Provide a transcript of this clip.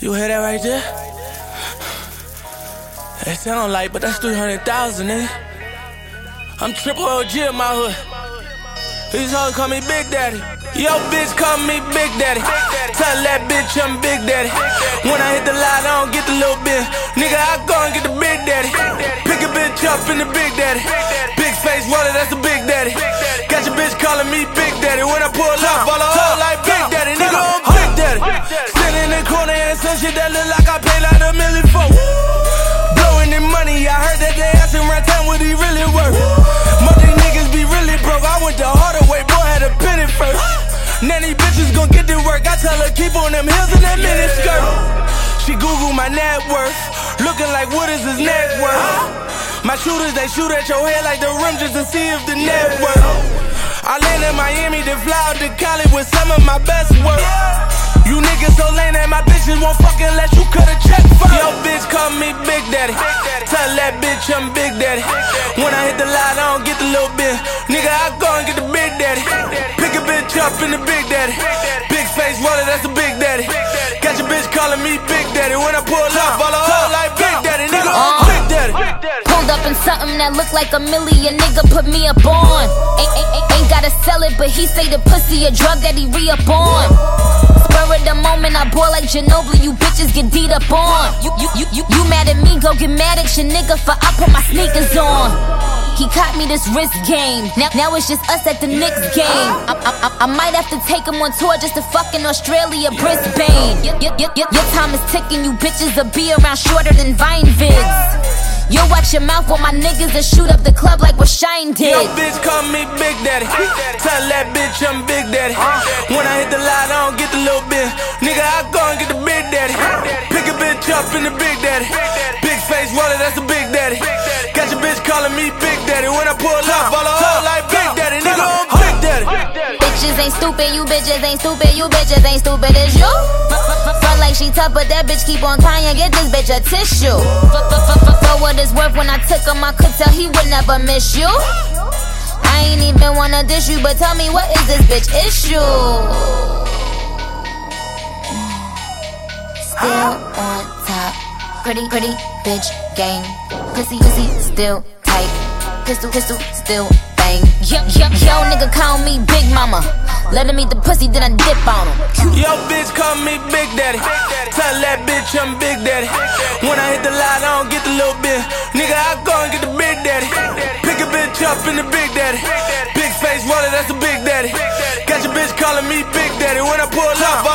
You hear that right there? It sound light, but that's 300,000, nigga. I'm triple OG in my hood. These hoes call me Big Daddy. Yo, bitch, call me Big Daddy. Tell that bitch I'm Big Daddy. When I hit the line, I don't get the little bit. Nigga, I go and get the Big Daddy. Pick a bitch up in the Big Daddy. Big face roller, that's the Big Daddy. Got your bitch calling me Big Daddy. When I pull up, all the hoes like Big Daddy. Nigga, I'm Big Daddy. Sitting in the corner and some shit that look like I paid like $1 million for. Blowing the money, I heard that they asking right time what he really worth. Most these niggas be really broke. I went the harder way, boy, had a penny first. Now these bitches gon' get to work. I tell her keep on them heels and that mini skirt. She Google my net worth, looking like what is his net worth. My shooters, they shoot at your head like the rim just to see if the net worth. I land in Miami, then fly out to Cali with some of my best work. You niggas so lame that my bitches won't fucking let you cut a check first. Yo, bitch, call me Big Daddy. Tell that bitch I'm Big Daddy. When I hit the line, I don't get the little bit. Nigga, I go and get the Big Daddy. Pick a bitch up in the Big Daddy. Big face roller, that's the Big Daddy. Got your bitch calling me Big Daddy. When I pull up, all the hoes like Big Daddy. Nigga, I'm Big Daddy. Pulled up in something that look like $1 million. Nigga put me up on. Ain't gotta sell it, but he say the pussy a drug that he re-up on. Spur of the moment, I ball like Ginobili. You bitches get beat up on. You mad at me? Go get mad at your nigga for I put my sneakers on. He caught me this wrist game. Now it's just us at the Knicks game. I might have to take him on tour just to fucking Australia, Brisbane. Your time is ticking. You bitches will be around shorter than Vine vids. You watch your mouth with my niggas and shoot up the club like what Shine did. Yo, bitch, call me Big Daddy. Tell that bitch I'm Big Daddy. When I hit the line, I don't get the little bit. Nigga, I go and get the Big Daddy. Pick a bitch up in the Big Daddy. Big face roller, that's the Big Daddy. Got your bitch calling me Big Daddy. When I pull up, all the hoes like Big Daddy. Nigga, I'm Big Daddy. Bitches ain't stupid, you bitches ain't stupid, you bitches ain't stupid as you. Front like she tough, but that bitch keep on crying, get this bitch a tissue. For what it's worth, when I took him, I could tell he would never miss you. I ain't even wanna dish you, but tell me what is this bitch issue? Still on top, pretty bitch gang. Pussy still tight, pistol still bang. Yo nigga call me Big Mama. Let him eat the pussy, then I dip on him. Yo, bitch, call me Big Daddy. Tell that bitch I'm Big Daddy. When I hit the line, I don't get the little bit. Nigga, I go and get the Big Daddy. Pick a bitch up in the Big Daddy. Big face roller, that's the Big Daddy. Got your bitch calling me Big Daddy. When I pull up,